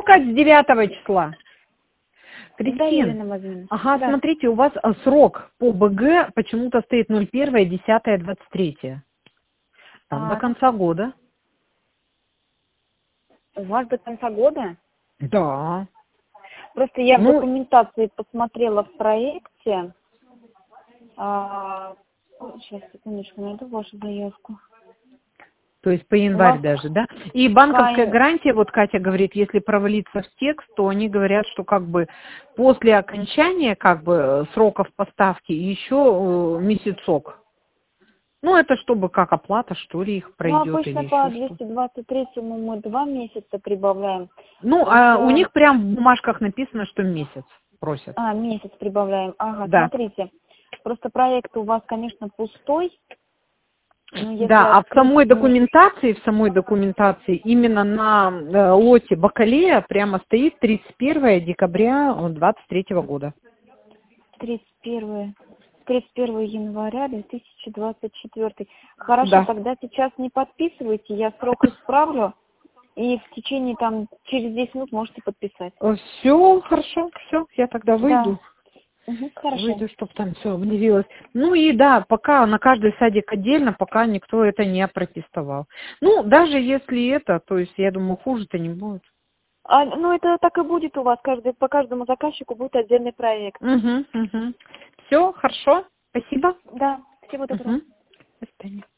только с 9 числа. Да, Кристин, Елена Владимировна. ага, Да. смотрите, у вас срок по БГ почему-то стоит 01.10.23. Там до А, конца года. у вас до конца года? Да. Просто я в Ну, документации посмотрела в проекте. Сейчас, секундочку, найду вашу заявку. то есть по У январь вас даже, да? И банковская Кай- гарантия, вот Катя говорит, если провалиться в текст, то они говорят, что как бы после окончания как бы сроков поставки еще месяцок. Ну, это чтобы как оплата, что ли, их Ну, пройдет или обычно по еще что. 223-му мы 2 месяца прибавляем. Ну, а у Просто, них прям в бумажках написано, что месяц просят. месяц прибавляем. Ага, Да. смотрите. Просто проект у вас, конечно, пустой. Но если Да, а открыть... в самой документации именно на лоте Бакалея прямо стоит 31 декабря 23 года. 31, 31 января 2024. Хорошо, Да. тогда сейчас не подписывайте, я срок исправлю. И в течение там через 10 минут можете подписать. Все, хорошо, все, я тогда Да. выйду. Хорошо. Выйду, чтобы там все обновилось. Ну и да, пока на каждый садик отдельно, пока никто это не опротестовал. Ну, даже если это, то есть, я думаю, хуже-то не будет. Ну, это так и будет у вас. По каждому заказчику будет отдельный проект. Угу, угу. Все, хорошо, спасибо. Да, всего доброго. Угу. До свидания.